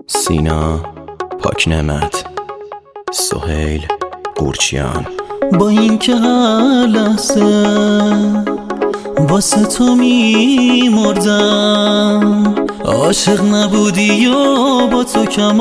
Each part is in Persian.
سینا پاکنعمت، سهیل قورچیان. با این که هر لحظه واسه تو میمردم، عاشق نبودی و با تو کم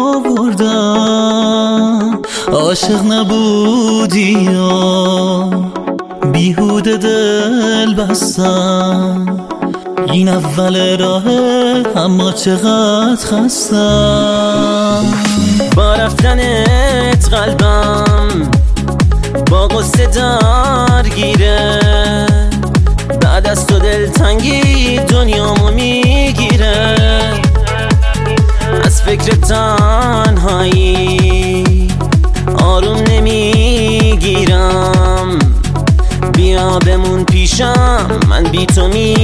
آوردم، عاشق نبودی و بیهوده دل بستم. این اول راهه اما چقدر خستم. با رفتنت قلبم با قصه درگیره، بعد از تو دلتنگی دنیامو میگیره. از فکر تنهایی آروم نمیگیرم، بیا بمون پیشم من بی تو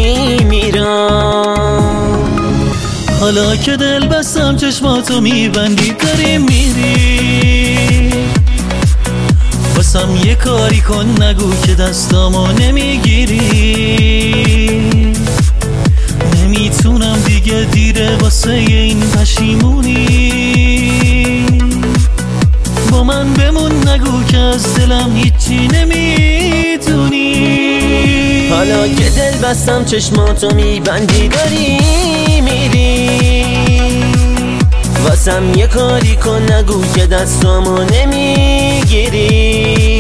میمیرم. حالا که دل بستم چشماتو میبندی داری میری، واسم یه کاری کن نگو که دستامو نمیگیری. نمیتونم دیگه دیره واسه این پشیمونی، با من بمون نگو که از دلم هیچی نمیدونی. حالا که دل بستم چشماتو میبندی داری میری، واسم یه کاری کن نگو که دستامو نمیگیری.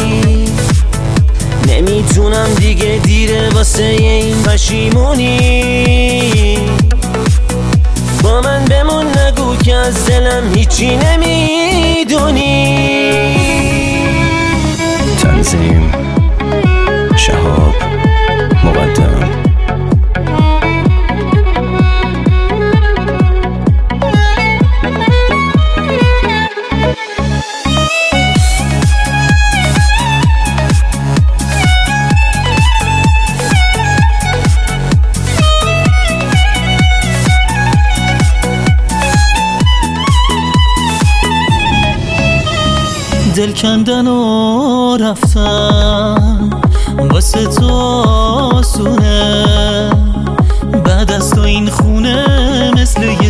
نمیتونم دیگه دیره واسه این پشیمونی، با من بمون نگو که از دلم هیچی نمیدونی. تنظیم شهاب مقدم. دل کندن و رفتن واسه تو آسونه، بعد از تو این خونه مثل یه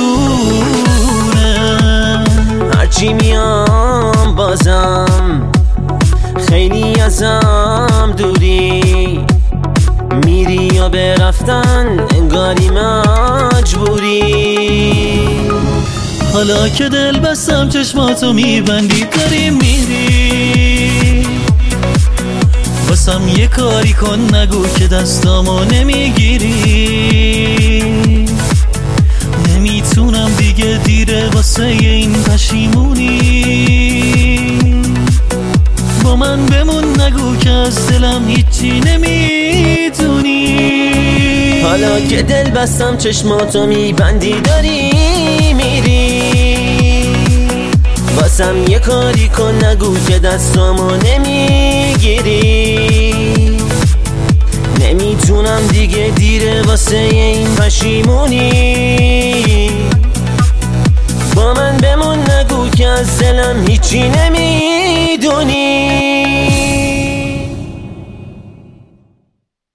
زندونه. هرچی میام بازم خیلی ازم دوری، میری یا به رفتن انگاری مجبوری. حالا که دل بستم چشماتو میبندی داری میری، واسم یه کاری کن نگو که دستامو نمیگیری. نمیتونم دیگه دیره واسه این پشیمونی، با من بمون نگو که از دلم هیچی نمیدونی. حالا که دل بستم چشماتو میبندی داری میری، واسم یه کاری کن نگو که دستامو نمیگیری. نمیتونم دیگه دیره واسه این پشیمونی، با من بمون نگو که از دلم هیچی نمیدونی.